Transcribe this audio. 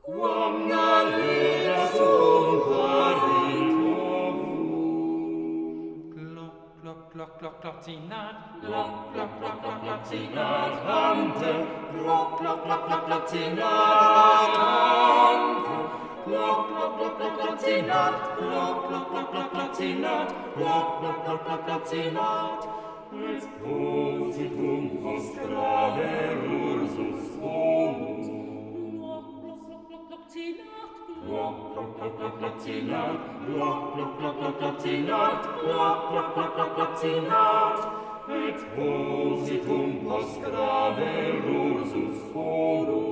Quam galera sum carito Glock, glock, glock, glock, glottinat. Glock, glock, glock, glock, glottinat ante. Glock, glock, glock, glock, glottinat ante. Glock, glock, glock, glock, glottinat. Glock, glock, glock, glock, glottinat. Glock, glock, glock, glock, glottinat. Et positum post grave ursus bonus. Glock, glock, glock, glock, glottinat. Glock, glock, glock, glock, glottinat. Glock, glock, glock, glock, glottinat. Glock, glock, glock, glock, glottinat. Et positum post grave ursus bonus.